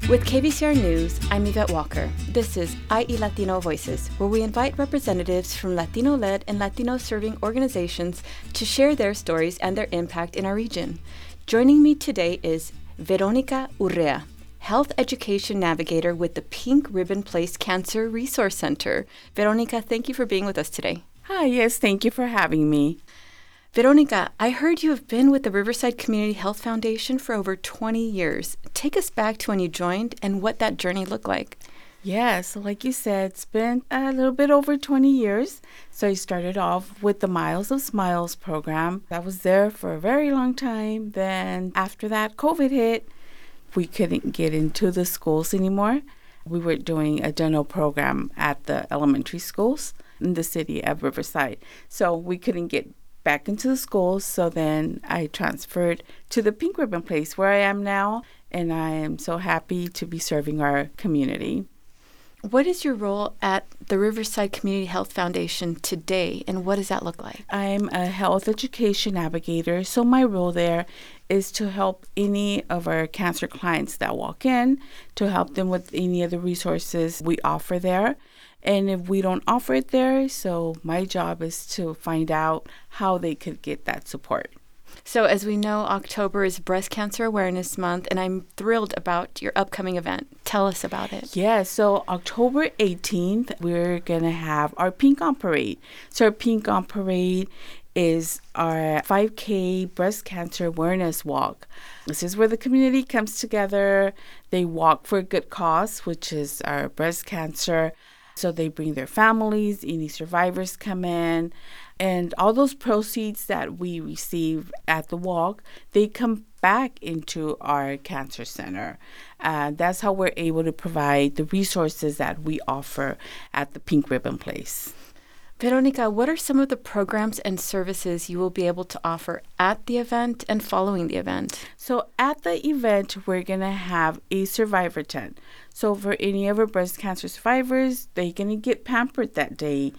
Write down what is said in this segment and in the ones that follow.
With KBCR News, I'm Yvette Walker. This is IE Latino Voices, where we invite representatives from Latino-led and Latino-serving organizations to share their stories and their impact in our region. Joining me today is Veronica Urrea, Health Education Navigator with the Pink Ribbon Place Cancer Resource Center. Veronica, thank you for being with us today. Hi, yes, thank you for having me. Veronica, I heard you have been with the Riverside Community Health Foundation for over 20 years. Take us back to when you joined and what that journey looked like. Yes, like you said, it's been a little bit over 20 years. So I started off with the Miles of Smiles program. I was there for a very long time. Then after that, COVID hit. We couldn't get into the schools anymore. We were doing a dental program at the elementary schools in the city of Riverside. So we couldn't get back into the schools. So then I transferred to the Pink Ribbon Place where I am now. And I am so happy to be serving our community. What is your role at the Riverside Community Health Foundation today, and what does that look like? I'm a health education navigator, so my role there is to help any of our cancer clients that walk in, to help them with any of the resources we offer there. And if we don't offer it there, so my job is to find out how they could get that support. So as we know, October is Breast Cancer Awareness Month, and I'm thrilled about your upcoming event. Tell us about it. Yeah, so October 18th, we're going to have our Pink On Parade. So our Pink On Parade is our 5K Breast Cancer Awareness Walk. This is where the community comes together. They walk for a good cause, which is our breast cancer. So they bring their families, any survivors come in. And all those proceeds that we receive at the walk, they come back into our cancer center. That's how we're able to provide the resources that we offer at the Pink Ribbon Place. Veronica, what are some of the programs and services you will be able to offer at the event and following the event? So at the event, we're going to have a survivor tent. So for any of our breast cancer survivors, they're going to get pampered that day.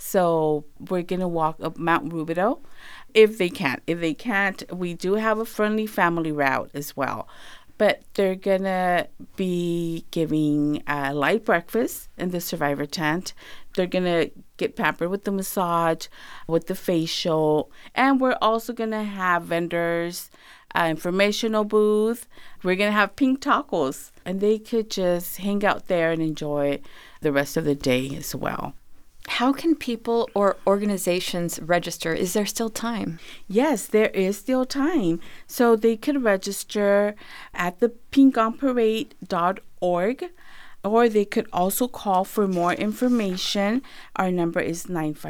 So we're going to walk up Mount Rubidoux if they can't. If they can't, we do have a friendly family route as well. But they're going to be giving a light breakfast in the survivor tent. They're going to get pampered with the massage, with the facial. And we're also going to have vendors, informational booth. We're going to have pink tacos. And they could just hang out there and enjoy the rest of the day as well. How can people or organizations register? Is there still time? Yes, there is still time. So they could register at the pinkonparade.org, or they could also call for more information. Our number is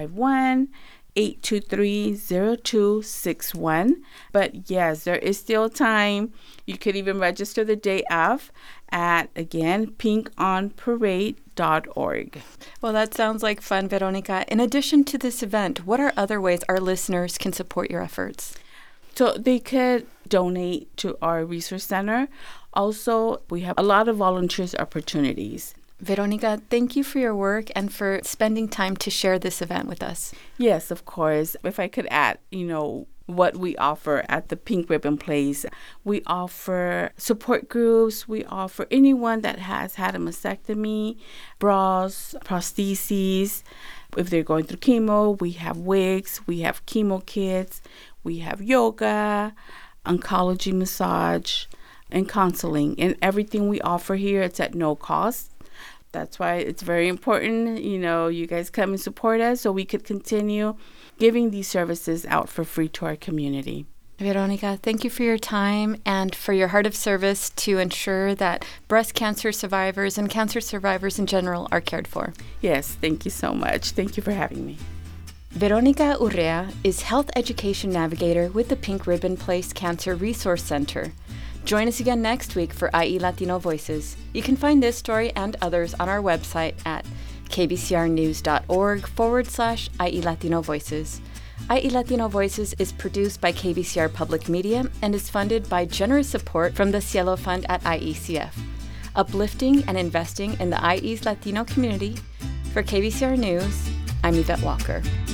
951-823-0261. But yes, there is still time. You could even register the day of at, again, pinkonparade.org. Well, that sounds like fun, Veronica. In addition to this event, what are other ways our listeners can support your efforts? So they could donate to our resource center. Also, we have a lot of volunteers opportunities. Veronica, thank you for your work and for spending time to share this event with us. Yes, of course. If I could add, what we offer at the Pink Ribbon Place. We offer support groups. We offer anyone that has had a mastectomy, bras, prostheses. If they're going through chemo, we have wigs, we have chemo kits, we have yoga, oncology massage, and counseling. And everything we offer here, it's at no cost. That's why it's very important, you guys come and support us so we could continue giving these services out for free to our community. Veronica, thank you for your time and for your heart of service to ensure that breast cancer survivors and cancer survivors in general are cared for. Yes, thank you so much. Thank you for having me. Veronica Urrea is Health Education Navigator with the Pink Ribbon Place Cancer Resource Center. Join us again next week for IE Latino Voices. You can find this story and others on our website at kbcrnews.org/IE Latino Voices. IE Latino Voices is produced by KBCR Public Media and is funded by generous support from the Cielo Fund at IECF. Uplifting and investing in the IE's Latino community. For KBCR News, I'm Yvette Walker.